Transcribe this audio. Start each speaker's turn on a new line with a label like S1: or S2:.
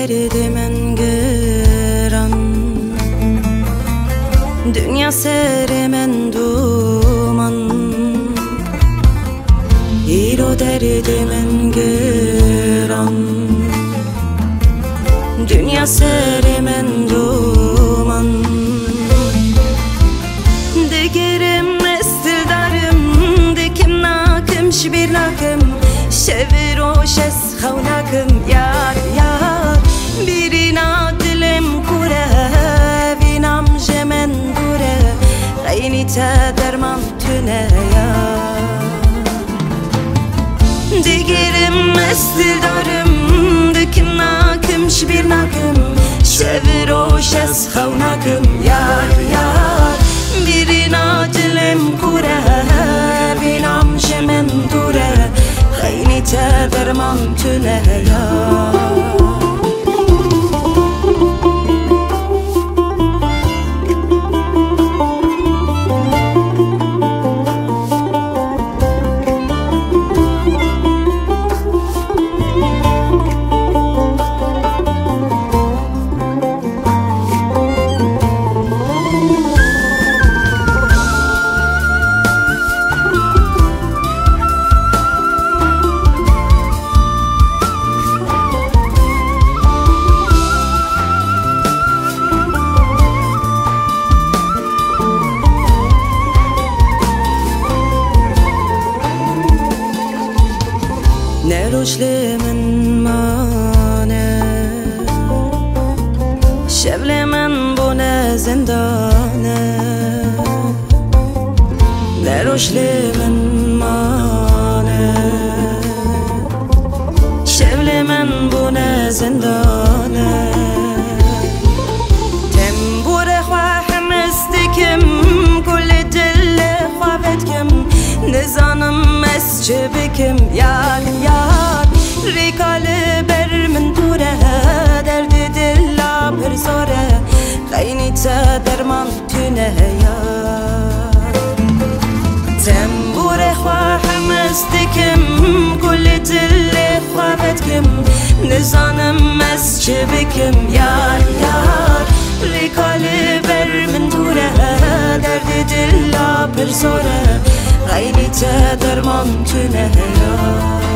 S1: derdi من گران dünya seri من duman İro derdi من گران dünya seri من duman Digerim estildarım dikim nakım şibir nakım Şevir o şes خونکم یار یار بیرینا دلم کوره وینم جمن دوره غینی تا درمان تونه یار دیگرم استل دارم دکم ناکم شبیر ناکم شویر و شس خونکم یار یار بیرینا دلم کوره وینم جمن دوره غینی تا درمان تونه یار نروشلی من مانه شبل من بونه زندانه نروشلی من مانه شبل من بونه زندانه تنبور خواهم استکم کل دل خوابت کم نزانم مسجد بکم یار یار ریکال بر من دوره درد دلا پر زوره غینی تا درمان تونه یار تنبور خواهم استکم کل دل خوابت کم نزانم مسجد بکم یار یار ریکال بر من دوره درد دلا پر زوره غینی تا درمان تونه یار